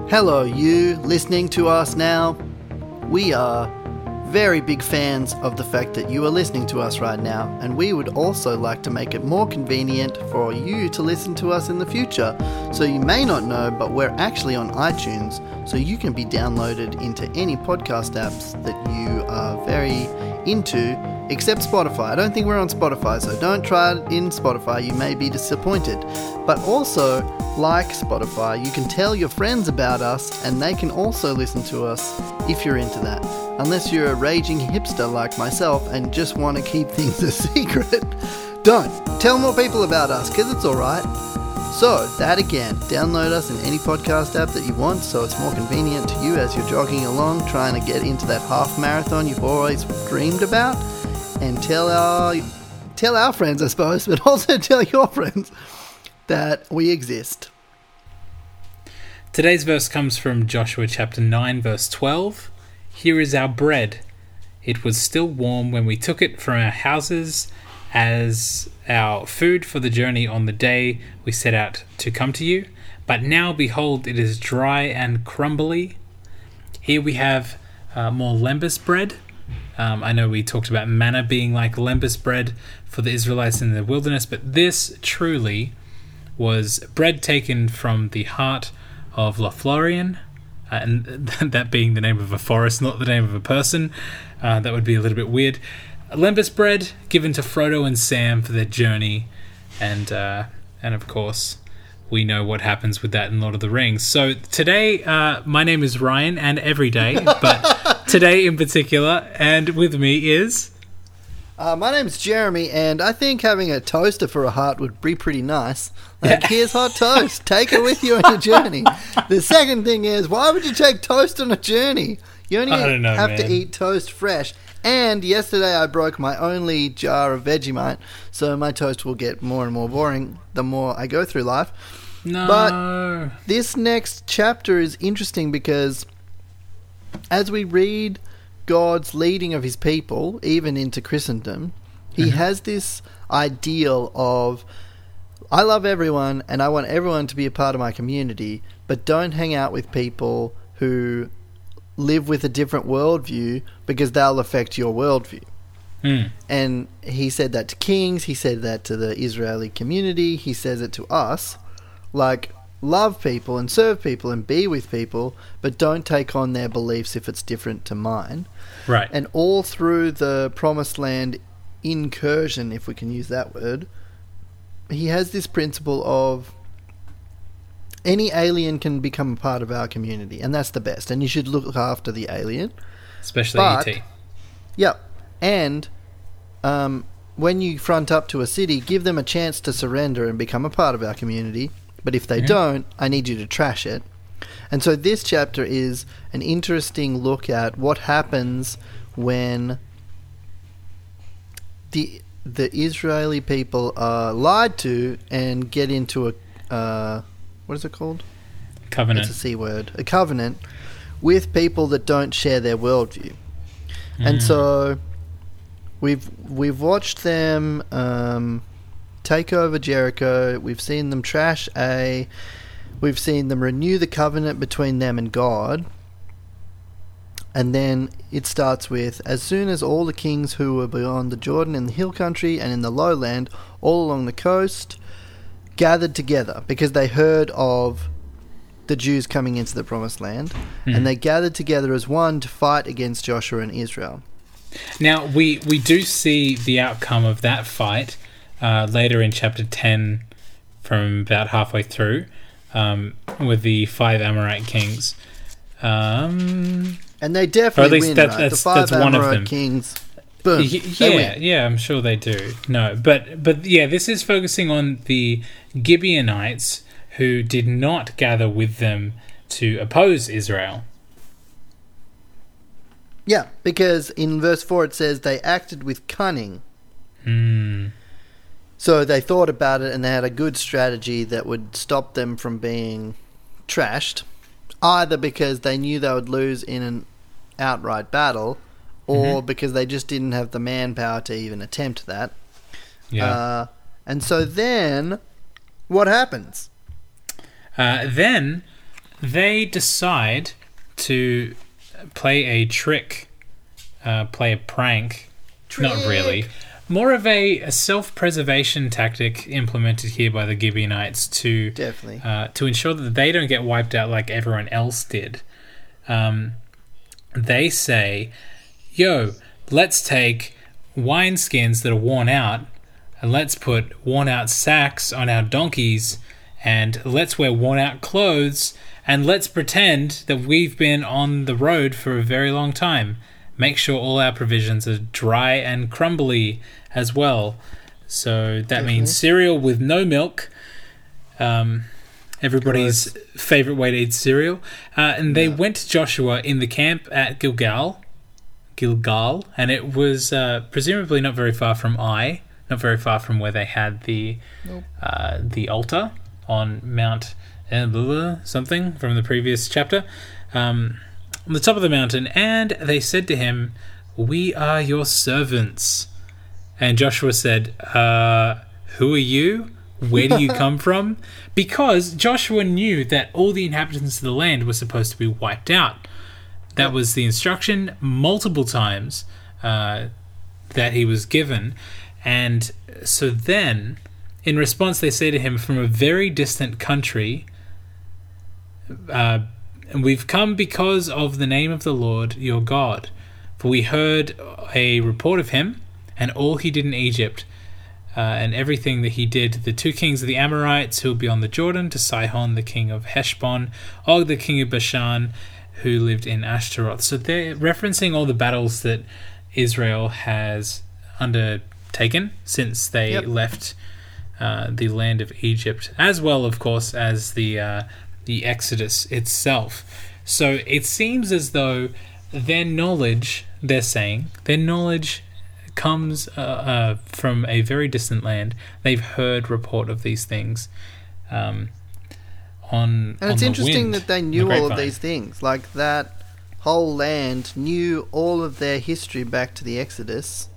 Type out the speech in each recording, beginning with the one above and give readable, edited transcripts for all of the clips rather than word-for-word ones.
Hello, you listening to us now. We are very big fans of the fact that you are listening to us right now, and we would also like to make it more convenient for you to listen to us in the future. So you may not know, but we're actually on iTunes, so you can be downloaded into any podcast apps that you are very into, except Spotify. I don't think we're on Spotify, so don't try it in Spotify, you may be disappointed. But also, like Spotify, you can tell your friends about us, and they can also listen to us if you're into that. Unless you're a raging hipster like myself and just want to keep things a secret, don't. Tell more people about us, because it's alright. So, that again, download us in any podcast app that you want, so it's more convenient to you as you're jogging along, trying to get into that half marathon you've always dreamed about, and tell our friends, I suppose, but also tell your friends that we exist. Today's verse comes from Joshua chapter 9, verse 12. Here is our bread. It was still warm when we took it from our houses as our food for the journey on the day we set out to come to you. But now, behold, it is dry and crumbly. Here we have more lembas bread. I know we talked about manna being like lembas bread for the Israelites in the wilderness, but this truly was bread taken from the heart of Lothlorien, and that being the name of a forest, not the name of a person. That would be a little bit weird. Lembas bread given to Frodo and Sam for their journey, and of course, we know what happens with that in Lord of the Rings. So today, my name is Ryan, and every day, but today in particular, and with me is... my name's Jeremy, and I think having a toaster for a heart would be pretty nice. Like, here's hot toast. Take it with you on your journey. The second thing is, why would you take toast on a journey? You only have to eat toast fresh. And yesterday I broke my only jar of Vegemite, so my toast will get more and more boring the more I go through life. No. But this next chapter is interesting because as we read God's leading of his people, even into Christendom, he has this ideal of, I love everyone and I want everyone to be a part of my community, but don't hang out with people who live with a different worldview because they'll affect your worldview. And he said that to kings, he said that to the Israeli community, he says it to us, like, love people and serve people and be with people, but don't take on their beliefs if it's different to mine. Right. And all through the Promised Land incursion, if we can use that word, he has this principle of any alien can become a part of our community, and that's the best. And you should look after the alien. Especially ET. Yep. And when you front up to a city, give them a chance to surrender and become a part of our community. But if they don't, I need you to trash it. And so this chapter is an interesting look at what happens when the Israeli people are lied to and get into a what is it called? Covenant. It's a C word. A covenant with people that don't share their worldview. And so we've watched them take over Jericho. We've seen them trash Ai. We've seen them renew the covenant between them and God. And then it starts with, as soon as all the kings who were beyond the Jordan in the hill country and in the lowland, all along the coast, gathered together because they heard of the Jews coming into the Promised Land, and they gathered together as one to fight against Joshua and Israel. Now, we do see the outcome of that fight later in chapter 10 from about halfway through with the 5 Amorite kings. And they definitely win, right? The 5 Amorite kings, boom, yeah, I'm sure they do. No, but yeah, this is focusing on the Gibeonites who did not gather with them to oppose Israel. Yeah, because in verse 4 it says they acted with cunning. So they thought about it and they had a good strategy that would stop them from being trashed, either because they knew they would lose in an outright battle, or because they just didn't have the manpower to even attempt that. Yeah. And so then, what happens? Then they decide to play a trick, play a prank. Not really. More of a self-preservation tactic implemented here by the Gibeonites to Definitely. To ensure that they don't get wiped out like everyone else did. They say, yo, let's take wineskins that are worn out and let's put worn out sacks on our donkeys and let's wear worn out clothes and let's pretend that we've been on the road for a very long time. Make sure all our provisions are dry and crumbly as well. So that means cereal with no milk. Everybody's favourite way to eat cereal. And they went to Joshua in the camp at Gilgal, and it was presumably not very far from Ai, not very far from where they had the altar on Mount something from the previous chapter. On the top of the mountain, and they said to him, "We are your servants." And Joshua said, "Who are you? Where do you come from?" Because Joshua knew that all the inhabitants of the land were supposed to be wiped out. That was the instruction multiple times that he was given. And so then, in response, they say to him, "From a very distant country, and we've come because of the name of the Lord your God. For we heard a report of him and all he did in Egypt, and everything that he did to the two kings of the Amorites who will be on the Jordan, to Sihon the king of Heshbon, Og the king of Bashan, who lived in Ashtaroth." So they're referencing all the battles that Israel has undertaken since they left the land of Egypt, as well, of course, as the Exodus itself. So it seems as though their knowledge, they're saying, their knowledge comes from a very distant land. They've heard report of these things on And it's interesting wind, that they knew all of these things. Like, that whole land knew all of their history back to the Exodus.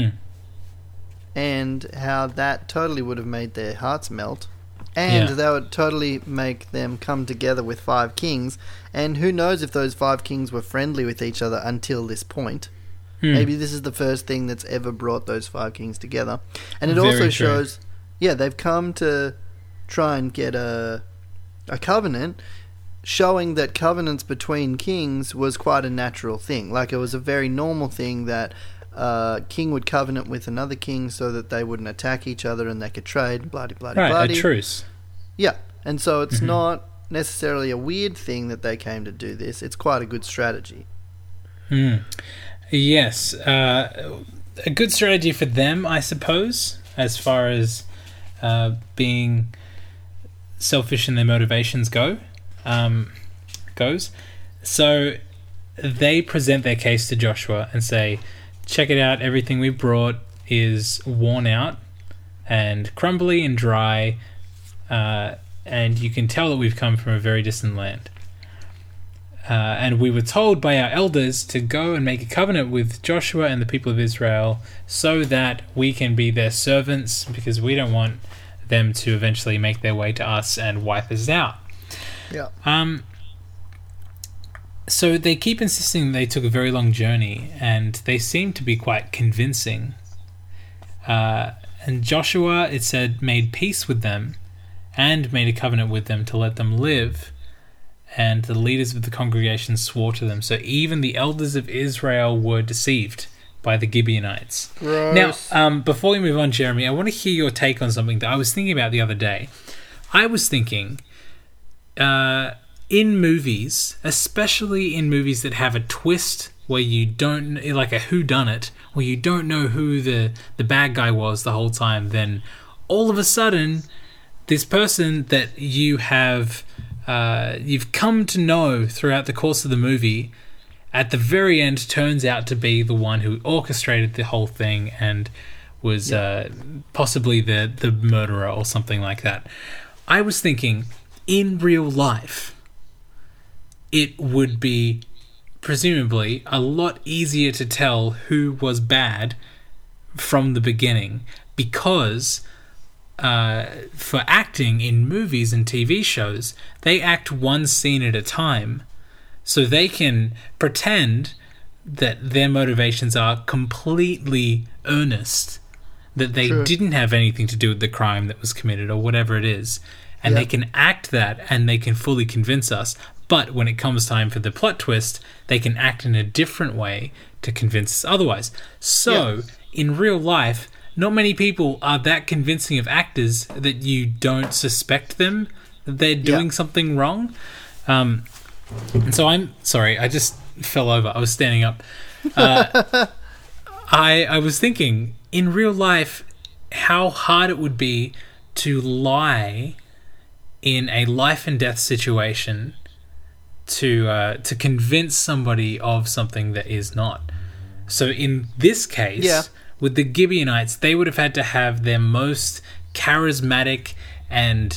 And how that totally would have made their hearts melt. And that would totally make them come together with 5 kings. And who knows if those 5 kings were friendly with each other until this point. Maybe this is the first thing that's ever brought those 5 kings together. And it also shows, they've come to try and get a covenant, showing that covenants between kings was quite a natural thing. Like, it was a very normal thing that king would covenant with another king so that they wouldn't attack each other and they could trade, Right, a truce. Yeah, and so it's not necessarily a weird thing that they came to do this. It's quite a good strategy. Yes, a good strategy for them, I suppose, as far as being selfish in their motivations goes. So they present their case to Joshua and say, check it out, everything we brought is worn out and crumbly and dry, and you can tell that we've come from a very distant land. And we were told by our elders to go and make a covenant with Joshua and the people of Israel so that we can be their servants, because we don't want them to eventually make their way to us and wipe us out. So they keep insisting they took a very long journey, and they seem to be quite convincing. And Joshua, it said, made peace with them and made a covenant with them to let them live. And the leaders of the congregation swore to them. So even the elders of Israel were deceived by the Gibeonites. Gross. Now, before we move on, Jeremy, I want to hear your take on something that I was thinking about the other day. I was thinking, in movies, especially in movies that have a twist where you don't, like a whodunit, where you don't know who the bad guy was the whole time, then all of a sudden, this person that you have... you've come to know throughout the course of the movie, at the very end turns out to be the one who orchestrated the whole thing and was possibly the murderer or something like that. I was thinking, in real life, it would be presumably a lot easier to tell who was bad from the beginning, because for acting in movies and TV shows, they act one scene at a time, so they can pretend that their motivations are completely earnest, that they didn't have anything to do with the crime that was committed or whatever it is, and they can act that and they can fully convince us. But when it comes time for the plot twist, they can act in a different way to convince us otherwise. So, in real life, not many people are that convincing of actors that you don't suspect them that they're doing something wrong. And so I'm sorry, I just fell over. I was standing up. I was thinking, in real life, how hard it would be to lie in a life and death situation to convince somebody of something that is not. So in this case, with the Gibeonites, they would have had to have their most charismatic and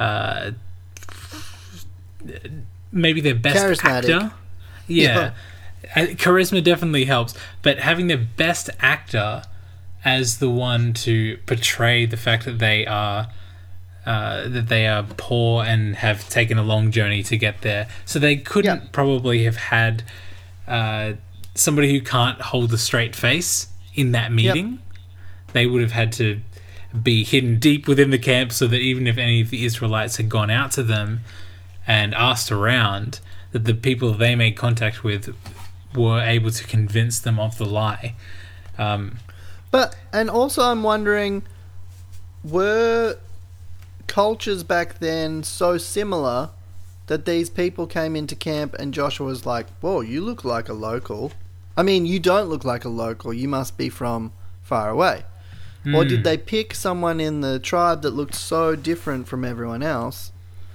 maybe their best actor. Charisma definitely helps, but having their best actor as the one to portray the fact that they are poor and have taken a long journey to get there. So they couldn't probably have had somebody who can't hold a straight face in that meeting. They would have had to be hidden deep within the camp so that even if any of the Israelites had gone out to them and asked around, that the people they made contact with were able to convince them of the lie. And also I'm wondering, were cultures back then so similar that these people came into camp and Joshua was like, whoa, you look like a local. I mean, you don't look like a local. You must be from far away. Or did they pick someone in the tribe that looked so different from everyone else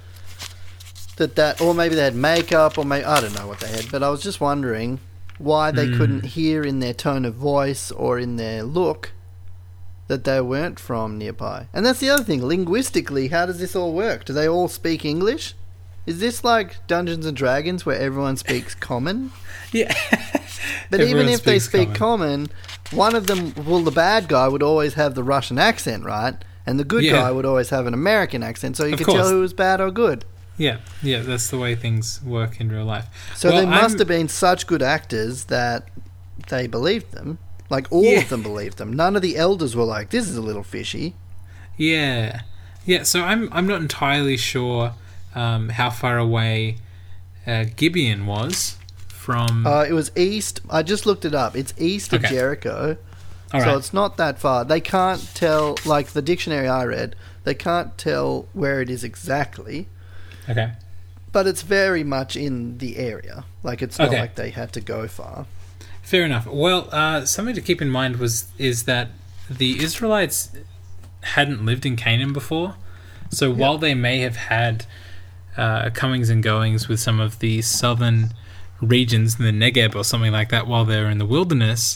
or maybe they had makeup, or maybe, I don't know what they had, but I was just wondering why they couldn't hear in their tone of voice or in their look that they weren't from nearby. And that's the other thing. Linguistically, how does this all work? Do they all speak English? Is this like Dungeons and Dragons where everyone speaks common? Yeah. But even if they speak common, one of them, the bad guy would always have the Russian accent, right? And the good guy would always have an American accent, so you could tell who was bad or good. Yeah, that's the way things work in real life. So they must have been such good actors that they believed them. Like, all of them believed them. None of the elders were like, this is a little fishy. Yeah, so I'm not entirely sure how far away Gibeon was from... it was east. I just looked it up. It's east of Jericho. So it's not that far. They can't tell, like the dictionary I read, they can't tell where it is exactly. Okay. But it's very much in the area. Like, it's not like they had to go far. Fair enough. Well, something to keep in mind is that the Israelites hadn't lived in Canaan before. So while they may have had comings and goings with some of the southern regions in the Negev or something like that while they're in the wilderness,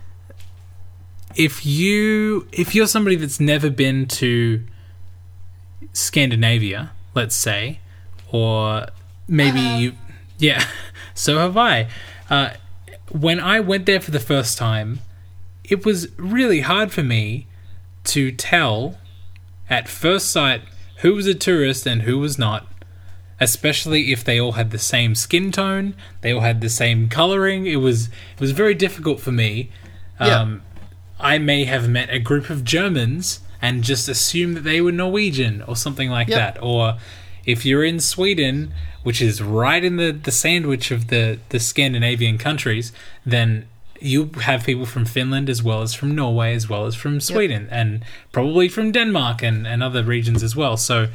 if you're somebody that's never been to Scandinavia, let's say, or maybe so have I. When I went there for the first time, it was really hard for me to tell at first sight who was a tourist and who was not, especially if they all had the same skin tone, they all had the same coloring. It was very difficult for me. I may have met a group of Germans and just assumed that they were Norwegian or something like that. Or if you're in Sweden, which is right in the sandwich of the Scandinavian countries, then you have people from Finland as well as from Norway as well as from Sweden and probably from Denmark and other regions as well. So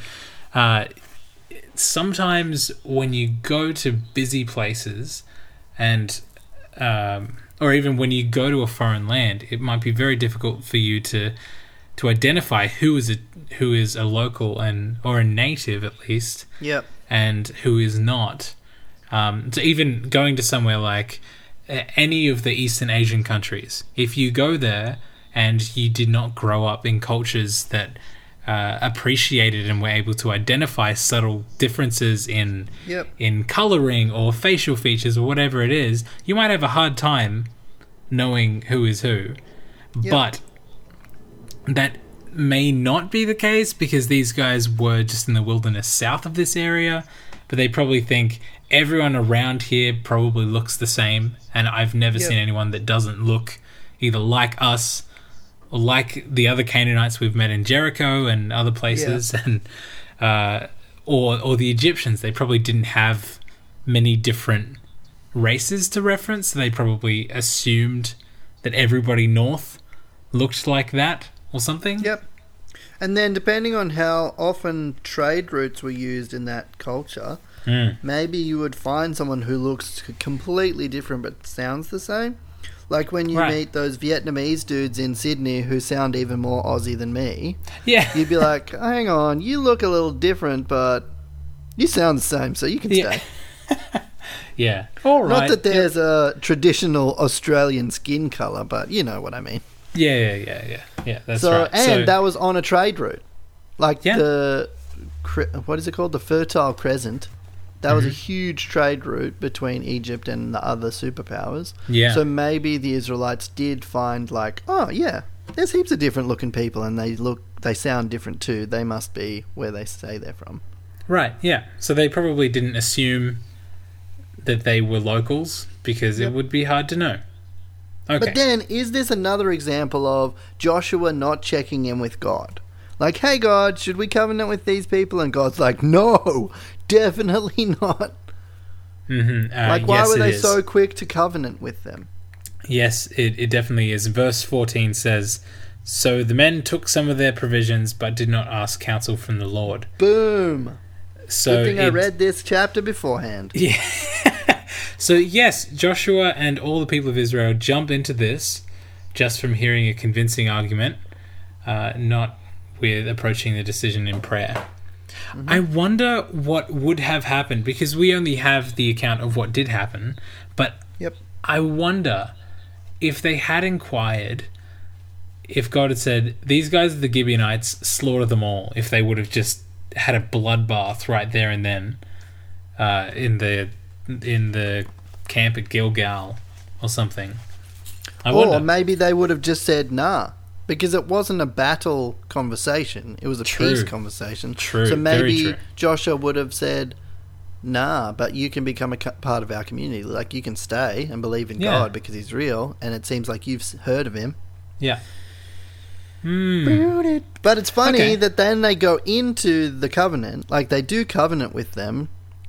sometimes when you go to busy places and or even when you go to a foreign land, it might be very difficult for you to identify who is a local or a native at least, and who is not. So even going to somewhere like any of the Eastern Asian countries, if you go there and you did not grow up in cultures that appreciated and were able to identify subtle differences in coloring or facial features or whatever it is, you might have a hard time knowing who is who. But may not be the case because these guys were just in the wilderness south of this area, but they probably think everyone around here probably looks the same, and I've never seen anyone that doesn't look either like us or like the other Canaanites we've met in Jericho and other places, and or the Egyptians. They probably didn't have many different races to reference, so they probably assumed that everybody north looked like that or something. Yep. And then depending on how often trade routes were used in that culture, maybe you would find someone who looks completely different but sounds the same. Like when you meet those Vietnamese dudes in Sydney who sound even more Aussie than me. Yeah. You'd be like, hang on, you look a little different, but you sound the same, so you can stay. Yeah. All right. Not that there's a traditional Australian skin colour, but you know what I mean. Yeah, that's right. And that was on a trade route. Like the, what is it called? The Fertile Crescent. That was a huge trade route between Egypt and the other superpowers. Yeah. So maybe the Israelites did find like, oh yeah, there's heaps of different looking people and they sound different too. They must be where they say they're from. Right, yeah. So they probably didn't assume that they were locals because it would be hard to know. Okay. But then, is this another example of Joshua not checking in with God? Like, hey God, should we covenant with these people? And God's like, no, definitely not. Mm-hmm. Why were they so quick to covenant with them? Yes, it definitely is. Verse 14 says, so the men took some of their provisions, but did not ask counsel from the Lord. Boom. So good thing I read this chapter beforehand. Yeah. So yes, Joshua and all the people of Israel jump into this just from hearing a convincing argument, not with approaching the decision in prayer. Mm-hmm. I wonder what would have happened, because we only have the account of what did happen, but I wonder if they had inquired, if God had said, these guys are the Gibeonites, slaughter them all, if they would have just had a bloodbath right there and then in the camp at Gilgal or something. Or maybe they would have just said nah, because it wasn't a battle conversation, it was a peace conversation. True. So maybe Joshua would have said nah, but you can become a part of our community, like you can stay and believe in God because he's real, and it seems like you've heard of him. Yeah. But it's funny that then they go into the covenant, like they do covenant with them,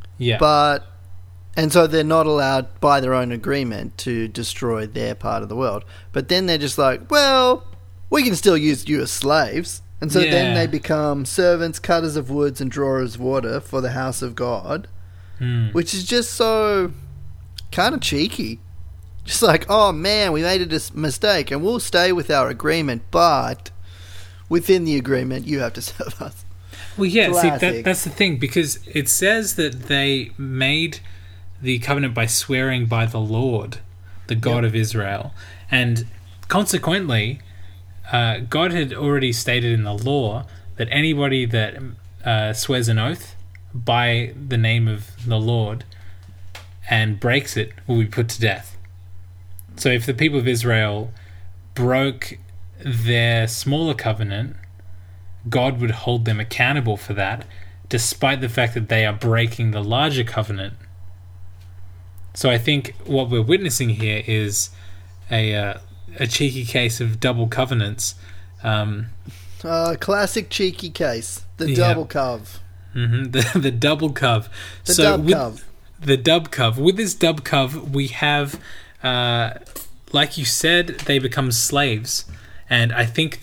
and so they're not allowed by their own agreement to destroy their part of the world. But then they're just like, well, we can still use you as slaves. And so then they become servants, cutters of woods and drawers of water for the house of God, which is just so kind of cheeky. Just like, oh man, we made a mistake and we'll stay with our agreement, but within the agreement you have to serve us. Well, yeah, see, that's the thing, because it says that they made the covenant by swearing by the Lord, the God of Israel. And consequently, God had already stated in the law that anybody that swears an oath by the name of the Lord and breaks it will be put to death. So if the people of Israel broke their smaller covenant, God would hold them accountable for that, despite the fact that they are breaking the larger covenant. So I think what we're witnessing here is a cheeky case of double covenants. Classic cheeky case. The double cov. Mm-hmm. The double cov. The dub cov. With this dub cov, we have, like you said, they become slaves. And I think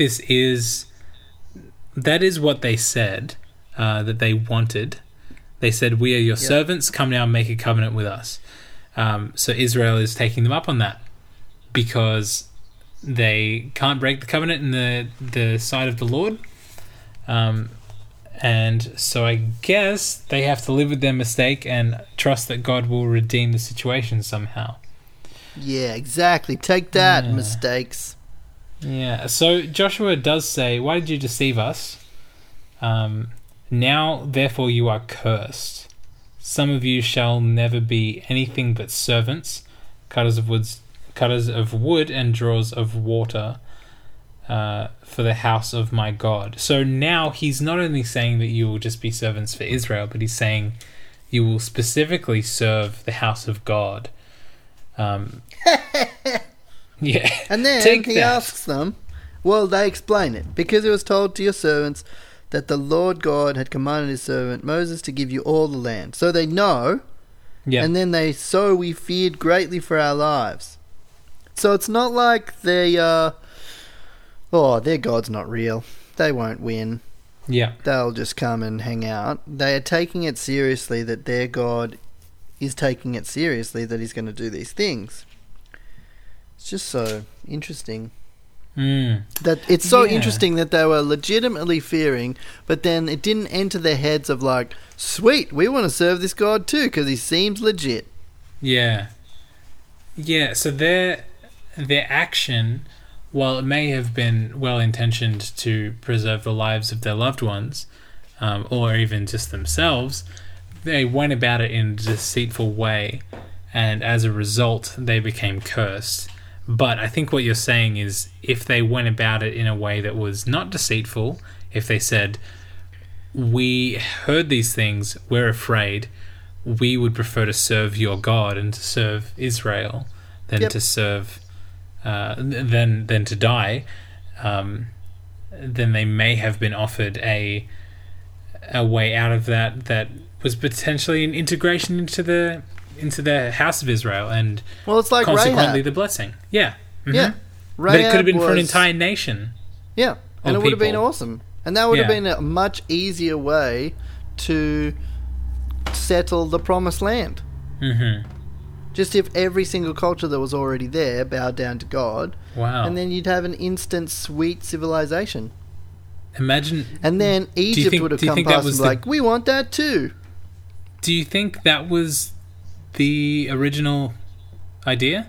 that is what they said, that they wanted. They said, we are your servants, come now and make a covenant with us. So Israel is taking them up on that because they can't break the covenant in the sight of the Lord. And so I guess they have to live with their mistake and trust that God will redeem the situation somehow. Yeah, exactly. Take that, mistakes. Yeah, so Joshua does say, why did you deceive us? Now, therefore, you are cursed. Some of you shall never be anything but servants, cutters of wood and drawers of water. for the house of my God. So now he's not only saying that you will just be servants for Israel, but he's saying you will specifically serve the house of God. Yeah. And then he asks them, well, they explain it. Because it was told to your servants that the Lord God had commanded his servant Moses to give you all the land. So they know. Yeah. And then so we feared greatly for our lives. So it's not like their God's not real. They won't win. Yeah. They'll just come and hang out. They are taking it seriously that their God is taking it seriously that he's going to do these things. It's just so interesting. That it's so interesting that they were legitimately fearing, but then it didn't enter their heads of like, sweet, we want to serve this God too because he seems legit. Yeah. Yeah, so their action, while it may have been well-intentioned to preserve the lives of their loved ones, or even just themselves, they went about it in a deceitful way, and as a result, they became cursed. But I think what you're saying is if they went about it in a way that was not deceitful, if they said, we heard these things, we're afraid, we would prefer to serve your God and to serve Israel than to serve, than to die, then they may have been offered a way out of that was potentially an integration into the house of Israel, and it's like consequently Rahab. The blessing. Yeah. Mm-hmm. Yeah. But it could have been for an entire nation. Yeah. And it would have been people. awesome. And that would have been a much easier way to settle the promised land. Mm-hmm. Just if every single culture that was already there bowed down to God. Wow. And then you'd have an instant sweet civilization. Imagine. And then Egypt would have come past and be like, we want that too. Do you think that was the original idea?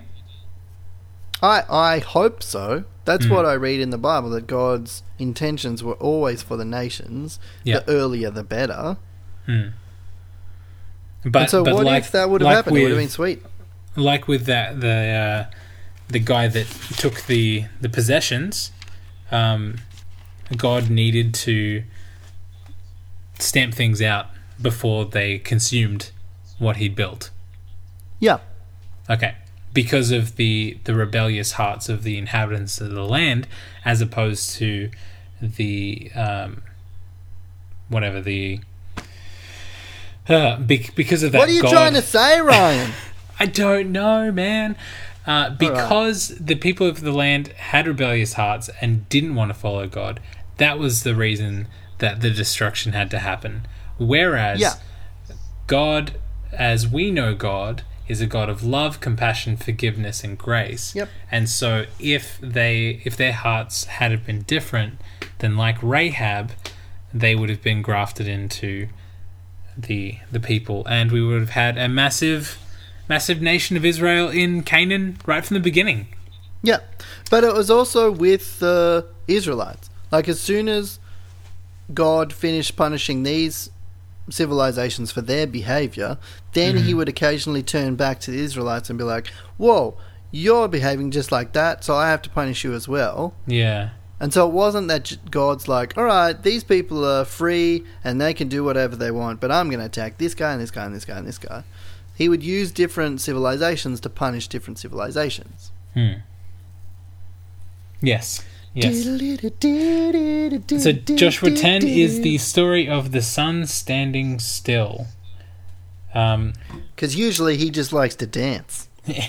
I hope so. That's what I read in the Bible, that God's intentions were always for the nations. Yeah. The earlier, the better. But so what if that would have happened? It would have been sweet. Like with that, the guy that took the possessions, God needed to stamp things out before they consumed what he'd built. Yeah. Okay. Because of the rebellious hearts of the inhabitants of the land, as opposed to the because of that. What are you trying to say, Ryan? I don't know, man. Because the people of the land had rebellious hearts and didn't want to follow God, that was the reason that the destruction had to happen. Whereas God, as we know God, is a God of love, compassion, forgiveness, and grace. Yep. And so if their hearts had been different, then like Rahab, they would have been grafted into the people, and we would have had a massive nation of Israel in Canaan right from the beginning. Yeah. But it was also with the Israelites. Like, as soon as God finished punishing these civilizations for their behavior, then he would occasionally turn back to the Israelites and be like, whoa, you're behaving just like that, so I have to punish you as well. Yeah. And so it wasn't that God's like, all right, these people are free and they can do whatever they want, but I'm going to attack this guy and this guy and this guy and this guy. He would use different civilizations to punish different civilizations. Yes. So Joshua 10 is the story of the sun standing still. Because usually he just likes to dance.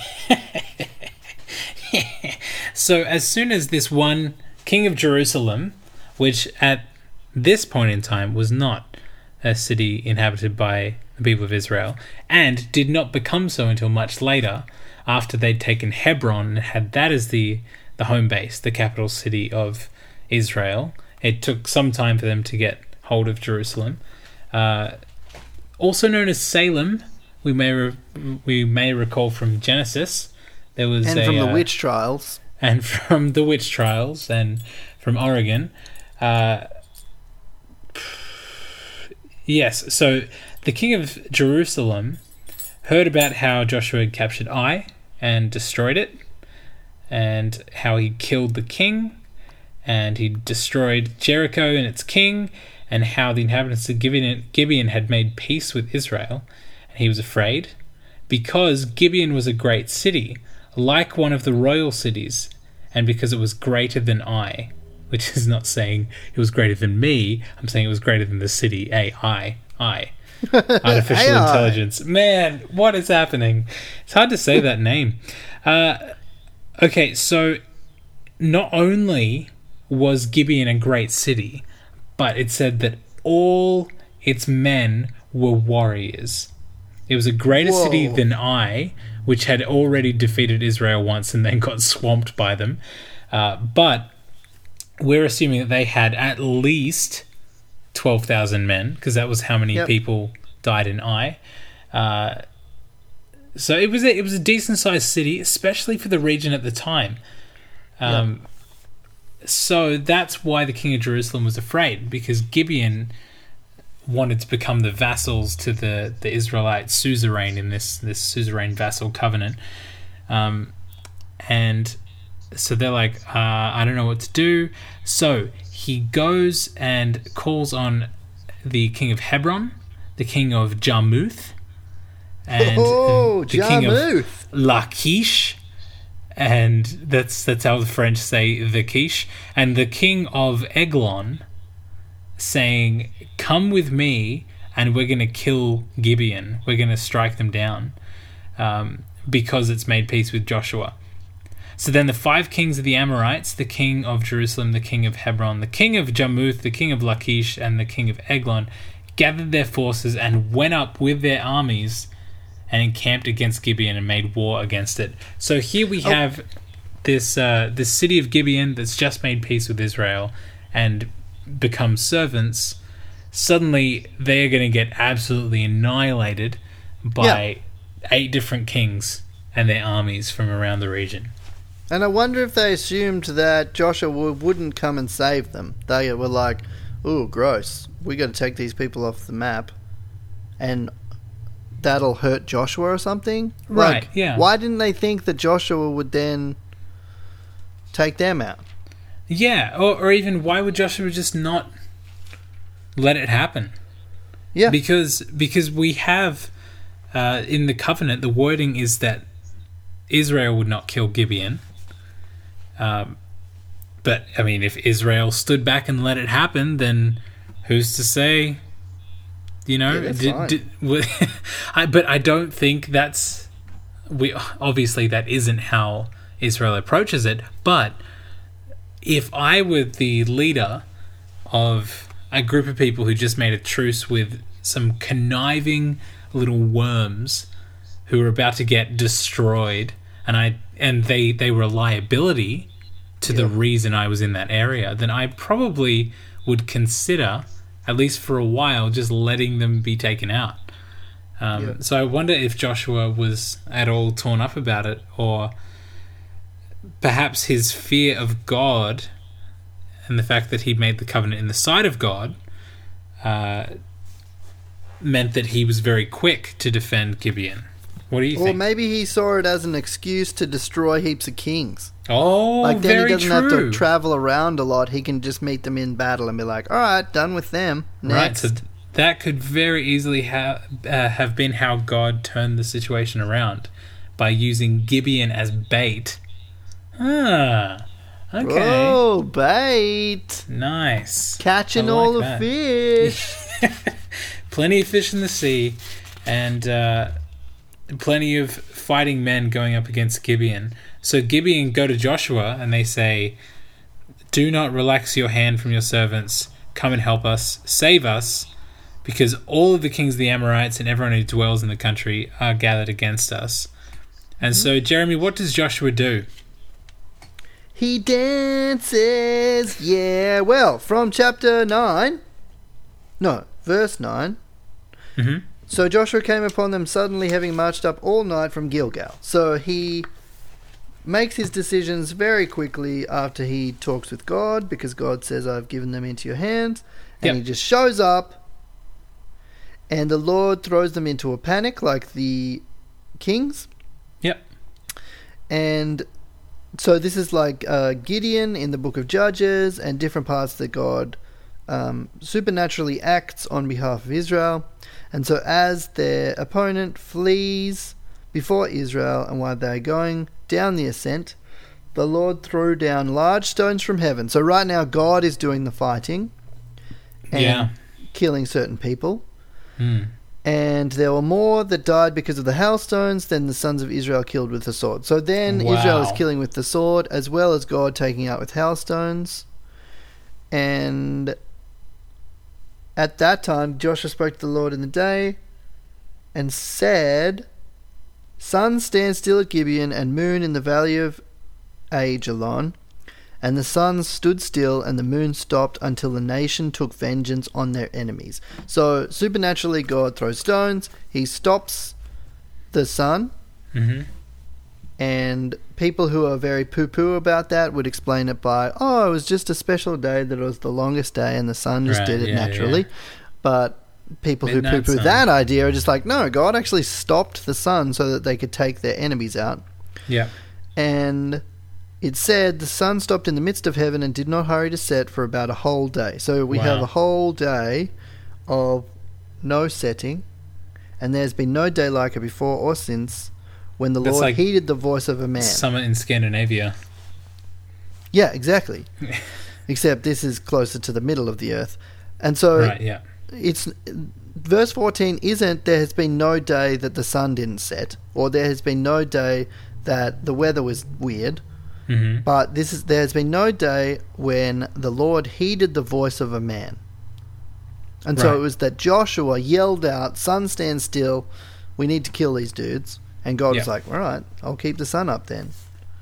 So as soon as this one king of Jerusalem, which at this point in time was not a city inhabited by the people of Israel, and did not become so until much later, after they'd taken Hebron and had that as the home base, the capital city of Israel. It took some time for them to get hold of Jerusalem. Also known as Salem, we may recall from Genesis. There was from the witch trials. And from the witch trials, and from Oregon. Yes, so the king of Jerusalem heard about how Joshua had captured Ai and destroyed it, and how he killed the king, and he destroyed Jericho and its king, and how the inhabitants of Gibeon had made peace with Israel. And he was afraid, because Gibeon was a great city, like one of the royal cities, and because it was greater than I, which is not saying it was greater than me, I'm saying it was greater than the city, AI. Artificial AI. intelligence. Man, what is happening? It's hard to say that name. Okay, so not only was Gibeon a great city, but it said that all its men were warriors. It was a greater city than Ai, which had already defeated Israel once and then got swamped by them. But we're assuming that they had at least 12,000 men, because that was how many people died in Ai. So it was a decent sized city, especially for the region at the time. So that's why the king of Jerusalem was afraid, because Gibeon wanted to become the vassals to the Israelite suzerain in this suzerain vassal covenant. And so they're like, I don't know what to do. So he goes and calls on the king of Hebron, the king of Jarmuth, and the king of Lachish, and that's how the French say the quiche, and the king of Eglon, saying, come with me and we're going to kill Gibeon. We're going to strike them down, because it's made peace with Joshua. So then the 5 kings of the Amorites, the king of Jerusalem, the king of Hebron, the king of Jarmuth, the king of Lachish, and the king of Eglon gathered their forces and went up with their armies and encamped against Gibeon and made war against it. So here we have this city of Gibeon that's just made peace with Israel and become servants. Suddenly they are going to get absolutely annihilated by 8 different kings and their armies from around the region. And I wonder if they assumed that Joshua wouldn't come and save them. They were like, ooh, gross. We got to take these people off the map. And that'll hurt Joshua or something? Right, yeah. Why didn't they think that Joshua would then take them out? Yeah, or even why would Joshua just not let it happen? Yeah. Because we have, in the covenant, the wording is that Israel would not kill Gibeon. But, I mean, if Israel stood back and let it happen, then who's to say, you know? But I don't think that's... obviously, that isn't how Israel approaches it, but if I were the leader of a group of people who just made a truce with some conniving little worms who were about to get destroyed, and they were a liability to the reason I was in that area, then I probably would consider, at least for a while, just letting them be taken out. So I wonder if Joshua was at all torn up about it, or perhaps his fear of God and the fact that he made the covenant in the sight of God meant that he was very quick to defend Gibeon. What do you think? Or maybe he saw it as an excuse to destroy heaps of kings. Oh, like then very he doesn't have true. to travel around a lot. He can just meet them in battle and be like, all right, done with them. Next. Right, so that could very easily have been how God turned the situation around, by using Gibeon as bait. Okay. Oh, bait. Nice. Catching all the fish. Plenty of fish in the sea, and plenty of fighting men going up against Gibeon. So Gibeon go to Joshua and they say, do not relax your hand from your servants. Come and help us. Save us, because all of the kings of the Amorites and everyone who dwells in the country are gathered against us. And so, Jeremy, what does Joshua do? He dances. Yeah, well, from chapter 9. No, verse 9. Mm-hmm. So Joshua came upon them suddenly, having marched up all night from Gilgal. So he makes his decisions very quickly after he talks with God, because God says, I've given them into your hands. And he just shows up, and the Lord throws them into a panic like the kings. Yep. And So this is like Gideon in the book of Judges and different parts that God supernaturally acts on behalf of Israel. And so as their opponent flees before Israel and while they're going down the ascent, the Lord threw down large stones from heaven. So right now God is doing the fighting and killing certain people. And there were more that died because of the hailstones than the sons of Israel killed with the sword. So then Israel is killing with the sword as well as God taking out with hailstones. And at that time Joshua spoke to the Lord in the day and said, "Sun, stand still at Gibeon, and moon in the valley of Ajalon." And the sun stood still and the moon stopped until the nation took vengeance on their enemies. So supernaturally God throws stones, he stops the sun, and people who are very poo-poo about that would explain it by, it was just a special day that it was the longest day and the sun just did it naturally. Yeah. But people who poo-poo that idea are just like, no, God actually stopped the sun so that they could take their enemies out. Yeah. And it said the sun stopped in the midst of heaven and did not hurry to set for about a whole day. So we have a whole day of no setting, and there's been no day like it before or since, when the Lord heeded the voice of a man. Summer in Scandinavia. Yeah, exactly. Except this is closer to the middle of the earth. And so it's verse 14 isn't there has been no day that the sun didn't set, or there has been no day that the weather was weird. But there has been no day when the Lord heeded the voice of a man. And so it was that Joshua yelled out, "Sun, stand still, we need to kill these dudes." And God was like, "All right, I'll keep the sun up then."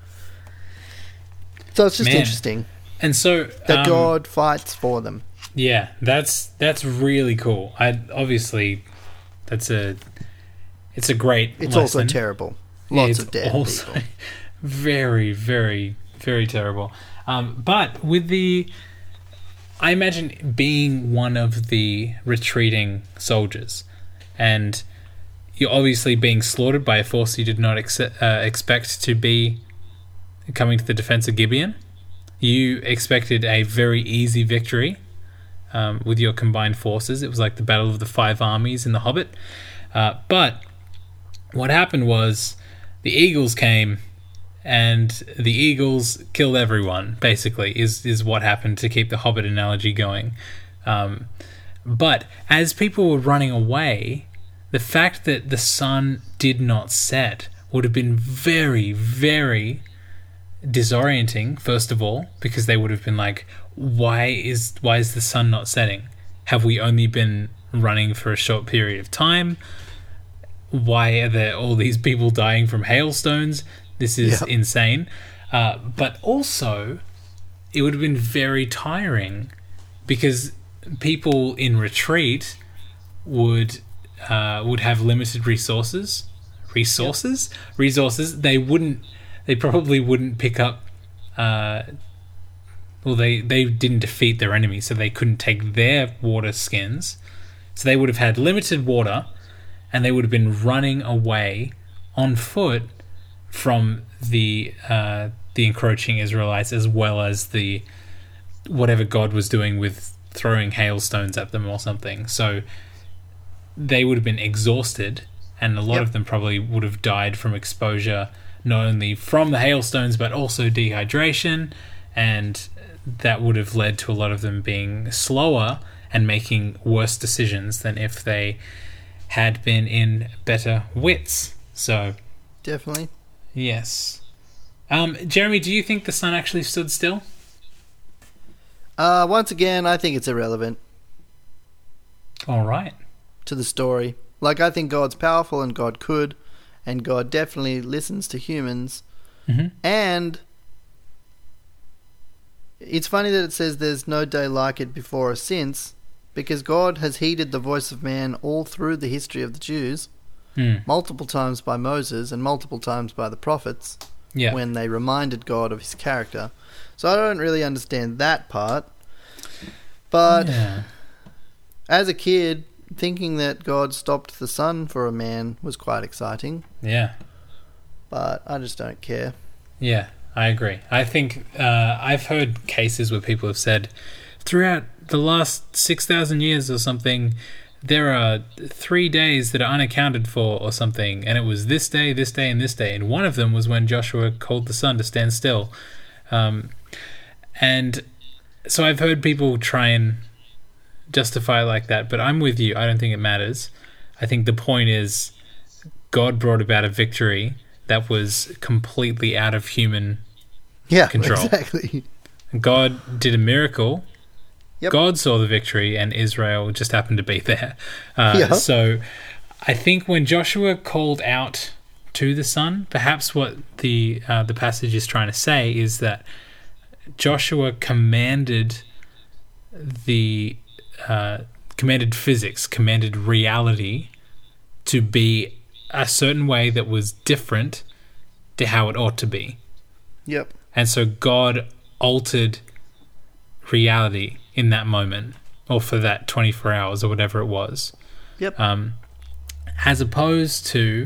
So it's just interesting. And so that God fights for them. Yeah, that's really cool. It's a great It's lesson. Also terrible. Lots of dead people. Very, very, very terrible. But with I imagine being one of the retreating soldiers, and you're obviously being slaughtered by a force you did not expect to be coming to the defense of Gibeon. You expected a very easy victory with your combined forces. It was like the Battle of the Five Armies in The Hobbit. But what happened was the eagles came, and the eagles killed everyone, basically, is what happened, to keep the Hobbit analogy going. But as people were running away, the fact that the sun did not set would have been very, very disorienting, first of all, because they would have been like, why is the sun not setting? Have we only been running for a short period of time? Why are there all these people dying from hailstones? This is insane. But also, it would have been very tiring, because people in retreat would have limited resources. They probably wouldn't pick up. They didn't defeat their enemy, so they couldn't take their water skins. So they would have had limited water, and they would have been running away on foot from the encroaching Israelites, as well as the whatever God was doing with throwing hailstones at them or something. So they would have been exhausted, and a lot of them probably would have died from exposure, not only from the hailstones but also dehydration, and that would have led to a lot of them being slower and making worse decisions than if they had been in better wits. So definitely. Yes. Jeremy, do you think the sun actually stood still? Once again, I think it's irrelevant. All right. To the story. Like, I think God's powerful and God could, and God definitely listens to humans. And it's funny that it says there's no day like it before or since, because God has heeded the voice of man all through the history of the Jews. Multiple times by Moses and multiple times by the prophets when they reminded God of his character. So I don't really understand that part. But as a kid, thinking that God stopped the sun for a man was quite exciting. Yeah. But I just don't care. Yeah. I agree. I think I've heard cases where people have said throughout the last 6,000 years or something, there are 3 days that are unaccounted for or something, and it was this day, and this day, and one of them was when Joshua called the sun to stand still. And so I've heard people try and justify like that, but I'm with you. I don't think it matters. I think the point is God brought about a victory that was completely out of human control. Exactly. God did a miracle. Yep. God saw the victory, and Israel just happened to be there. So I think when Joshua called out to the sun, perhaps what the passage is trying to say is that Joshua commanded physics, commanded reality to be a certain way that was different to how it ought to be. Yep. And so God altered reality in that moment, or for that 24 hours or whatever it was. Yep. As opposed to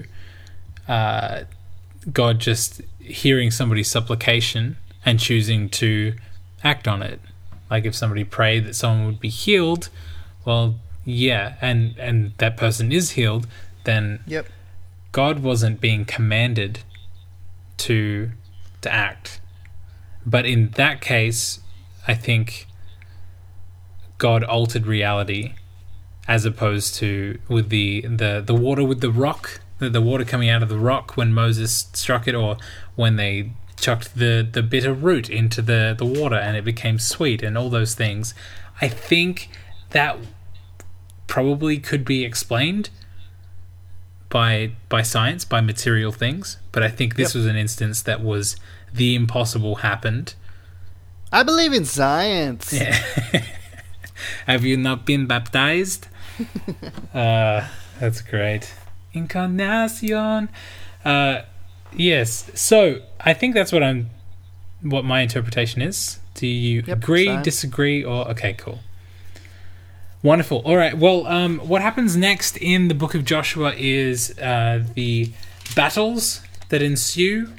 God just hearing somebody's supplication and choosing to act on it. Like if somebody prayed that someone would be healed, well, yeah, and that person is healed, then God wasn't being commanded to act. But in that case, I think God altered reality, as opposed to with the water with the rock, the water coming out of the rock when Moses struck it, or when they chucked the bitter root into the water and it became sweet, and all those things. I think that probably could be explained by science, by material things, but I think this was an instance that was the impossible happened. I believe in science. Yeah. Have you not been baptized? That's great. Incarnation. Yes. So I think that's what my interpretation is. Do you agree, same. disagree, or okay, cool. Wonderful. All right. Well, what happens next in the book of Joshua is the battles that ensue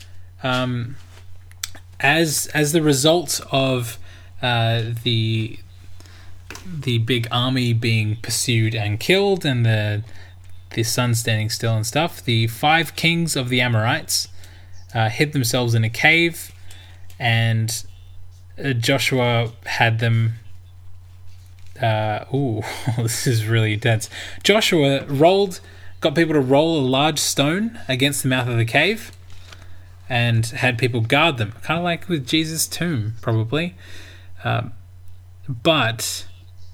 as the result of the big army being pursued and killed, and the sun standing still and stuff. The 5 kings of the Amorites hid themselves in a cave, and Joshua had them. This is really intense. Joshua got people to roll a large stone against the mouth of the cave, and had people guard them, kind of like with Jesus' tomb, probably. But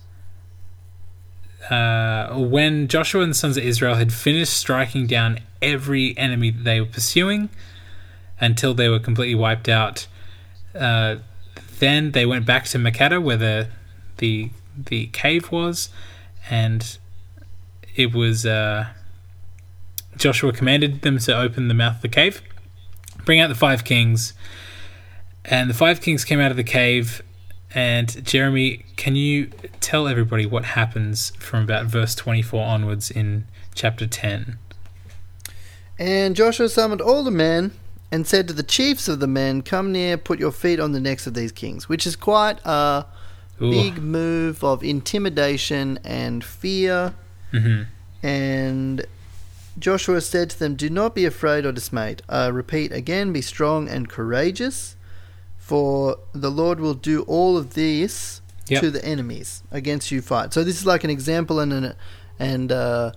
when Joshua and the sons of Israel had finished striking down every enemy that they were pursuing until they were completely wiped out, then they went back to Makkedah, where the cave was, and it was Joshua commanded them to open the mouth of the cave, bring out the 5 kings, and the 5 kings came out of the cave. And Jeremy, can you tell everybody what happens from about verse 24 onwards in chapter 10? And Joshua summoned all the men and said to the chiefs of the men, "Come near, put your feet on the necks of these kings," which is quite a big move of intimidation and fear. Mm-hmm. And Joshua said to them, "Do not be afraid or dismayed. Repeat again, be strong and courageous. For the Lord will do all of this to the enemies against you fight." So this is like an example and a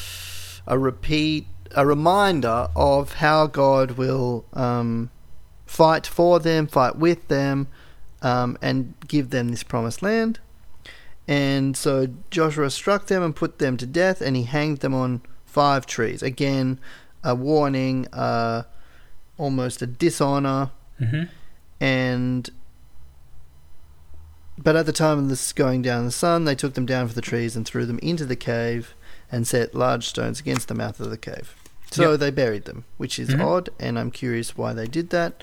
reminder of how God will fight for them, fight with them, and give them this promised land. And so Joshua struck them and put them to death, and he hanged them on 5 trees. Again, a warning, almost a dishonor. Mm-hmm. But at the time of this going down the sun, they took them down from the trees and threw them into the cave and set large stones against the mouth of the cave. So they buried them, which is odd, and I'm curious why they did that.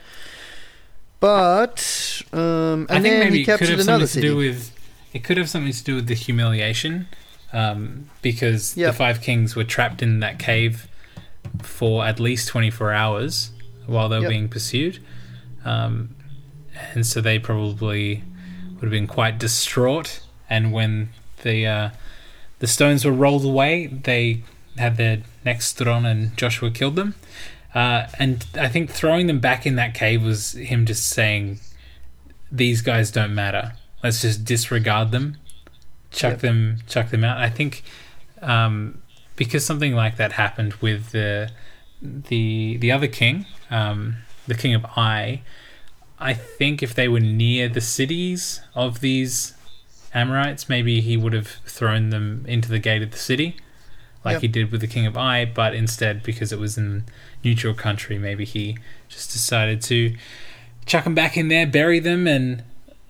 But and I think then maybe he captured another city. It could have something to do with the humiliation, because the 5 kings were trapped in that cave for at least 24 hours while they were being pursued. and so they probably would have been quite distraught. And when the stones were rolled away, they had their necks stood on, and Joshua killed them. And I think throwing them back in that cave was him just saying, "These guys don't matter. Let's just disregard them, chuck them out." I think because something like that happened with the other king, the king of Ai. I think if they were near the cities of these Amorites, maybe he would have thrown them into the gate of the city, like he did with the king of Ai. But instead, because it was in neutral country, maybe he just decided to chuck them back in there, bury them, and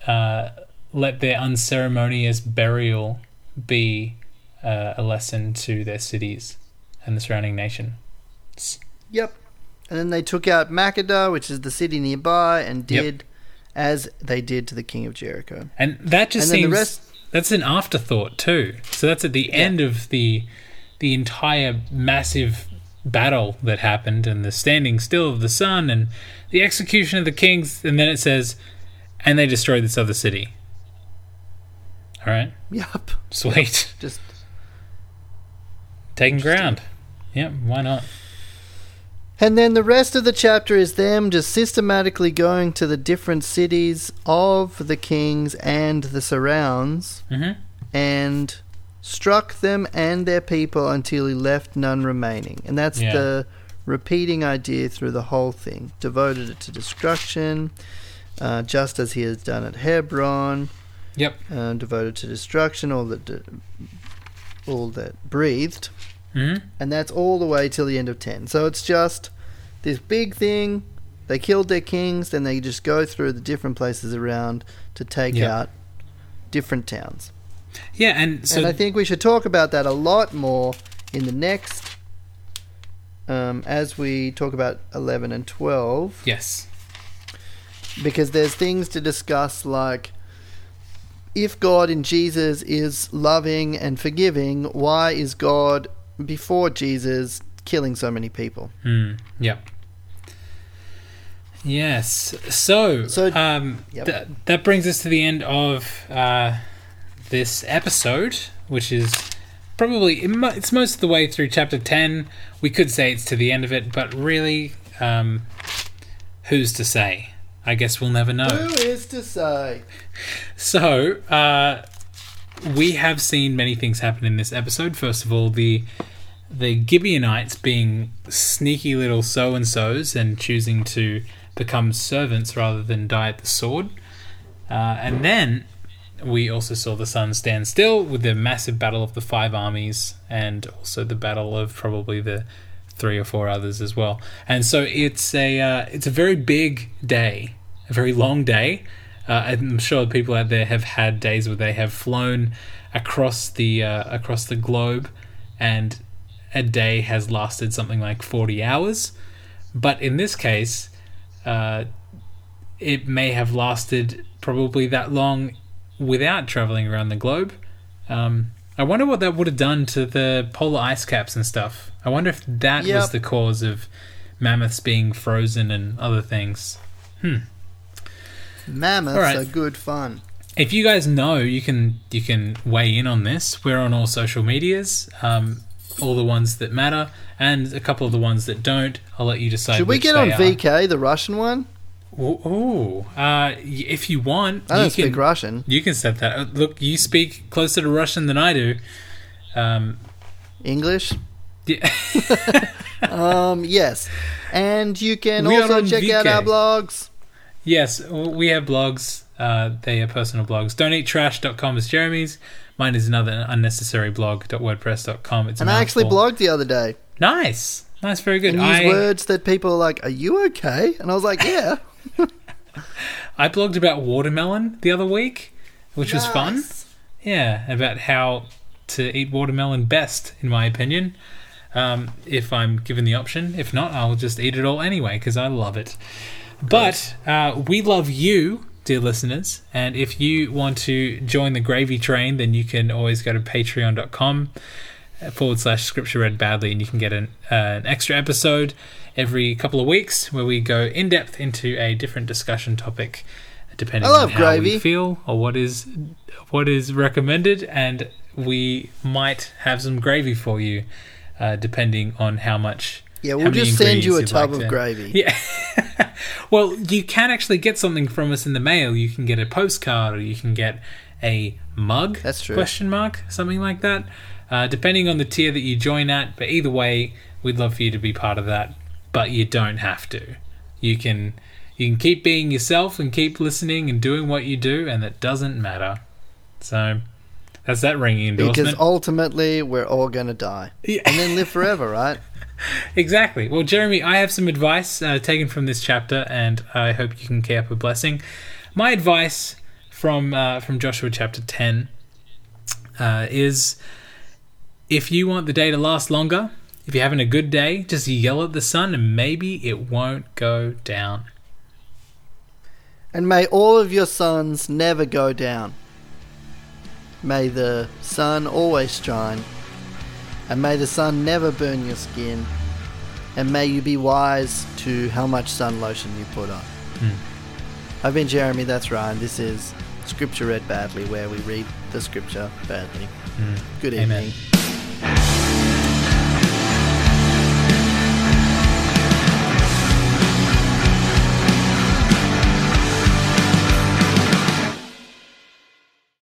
let their unceremonious burial be a lesson to their cities and the surrounding nation. Yep. And then they took out Makkedah, which is the city nearby, and did as they did to the king of Jericho. And that just seems... that's an afterthought too. So that's at the end of the entire massive battle that happened, and the standing still of the sun, and the execution of the kings, and then it says, and they destroyed this other city. All right? Yep. Sweet. Just taking ground. Yep, why not? And then the rest of the chapter is them just systematically going to the different cities of the kings and the surrounds, and struck them and their people until he left none remaining. And that's the repeating idea through the whole thing. Devoted it to destruction, just as he has done at Hebron. Yep. Devoted to destruction, all that breathed. And that's all the way till the end of 10. So it's just this big thing. They killed their kings, then they just go through the different places around to take out different towns. Yeah, and I think we should talk about that a lot more in the next, as we talk about 11 and 12. Yes. Because there's things to discuss, like, if God in Jesus is loving and forgiving, why is God before Jesus killing so many people? Yep. Yes. So that brings us to the end of this episode, which is probably, it's most of the way through chapter 10. We could say it's to the end of it, but really, who's to say? I guess we'll never know. Who is to say? So, we have seen many things happen in this episode. First of all, the Gibeonites being sneaky little so-and-sos and choosing to become servants rather than die at the sword. And then we also saw the sun stand still with the massive battle of the 5 armies, and also the battle of probably the 3 or 4 others as well. And so it's a very big day, a very long day. I'm sure people out there have had days where they have flown across the globe, and a day has lasted something like 40 hours. But in this case, it may have lasted probably that long without traveling around the globe. I wonder what that would have done to the polar ice caps and stuff. I wonder if that was the cause of mammoths being frozen and other things. Mammoths are good fun. If you guys know, you can weigh in on this. We're on all social medias, all the ones that matter, and a couple of the ones that don't. I'll let you decide. Should we get on VK, the Russian one? Ooh, if you want. I don't speak Russian. You can set that. Look, you speak closer to Russian than I do. English? Yeah. Yes. And you can also check out our blogs. Yes, we have blogs. They are personal blogs. Don'tEatTrash.com is Jeremy's. Mine is another unnecessary blog.wordpress.com. And I actually blogged the other day. Nice, very good. And used words that people are like, "Are you okay?" And I was like, "Yeah." I blogged about watermelon the other week, which was fun. Yeah, about how to eat watermelon best, in my opinion. If I'm given the option. If not, I'll just eat it all anyway, because I love it. But we love you, dear listeners, and if you want to join the gravy train, then you can always go to patreon.com /Scripture Read Badly, and you can get an extra episode every couple of weeks where we go in depth into a different discussion topic depending on how we feel or what is recommended, and we might have some gravy for you depending on how much. Yeah, we'll just send you a tub of gravy. Yeah. Well, you can actually get something from us in the mail. You can get a postcard, or you can get a mug. That's true. Something like that. Depending on the tier that you join at. But either way, we'd love for you to be part of that. But you don't have to. You can keep being yourself and keep listening and doing what you do, and it doesn't matter. So that's that ringing endorsement. Because ultimately, we're all going to die. Yeah. And then live forever, right? Exactly. Well, Jeremy, I have some advice taken from this chapter, and I hope you can keep up a blessing. My advice from Joshua chapter 10 is, if you want the day to last longer, if you're having a good day, just yell at the sun and maybe it won't go down. And may all of your suns never go down. May the sun always shine. And may the sun never burn your skin. And may you be wise to how much sun lotion you put on. I've been Jeremy, that's Ryan. This is Scripture Read Badly, where we read the scripture badly. Good evening. Amen.